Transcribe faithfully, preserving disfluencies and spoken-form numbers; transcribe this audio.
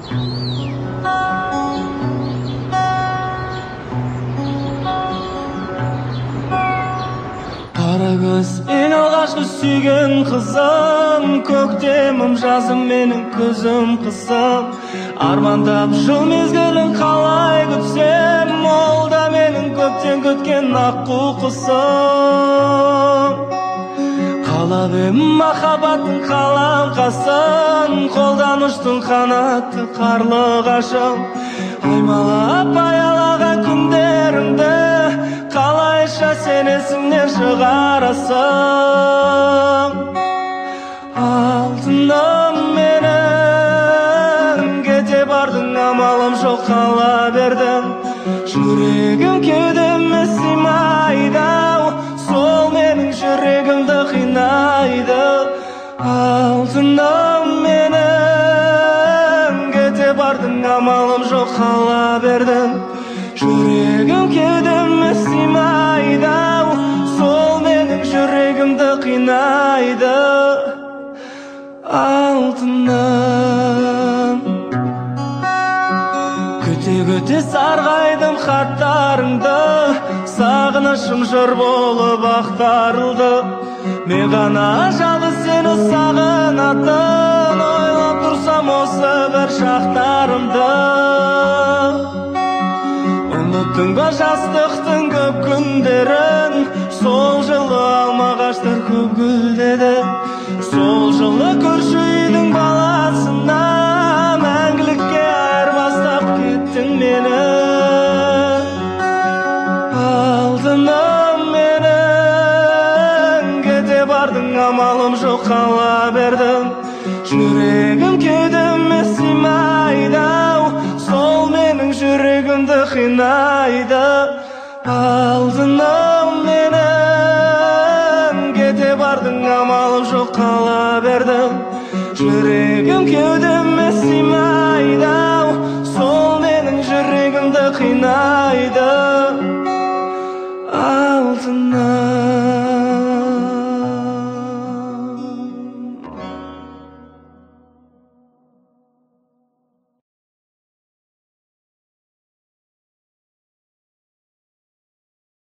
Қара көз ең алғашқы сүйген қызым, көктемім жазым менің күзім қызым. Армандап жыл мезгілін қалай күтсем, ол да менің көптен күткен аққу құсым. Қалап ем махаббаттың қаламқасын, қолдан ұштың қанатты қарлығашым. Аймалап аялаған күндерімді қалайша сен есіңнен шығарасың. Алтыным менің, кете бардың амалым жоқ қала бердім. Жүрегім кеудеме сыймайды, сол менің жүрегімді қинайды. Алтыным менің, кете бардың амалым жоқ қала бердім. Жүрегім кеудеме сыймайды, сол менің жүрегімді қинайды. Алтыным, күте-күте сарғайдым хаттарыңды, сағынышым жыр болып ақтарылды. Мен ғана жалғыз сені сағынатын, ойлап тұрсам осы бір шақтарымды. Ұмыттың ба жастықтың көп күндерін, сол жылы алмағаштар көп гүлдеді. Сол жылы көрші үйдің баласына мәңгілікке айырбастап кеттің мені. Алтыным менің, кете бардың амалым жоқ қала бердім. Жүрегім кеудеме сыймайды, сол менің жүрегімді қинайды. Алтыным менің, кете бардың амалым жоқ қала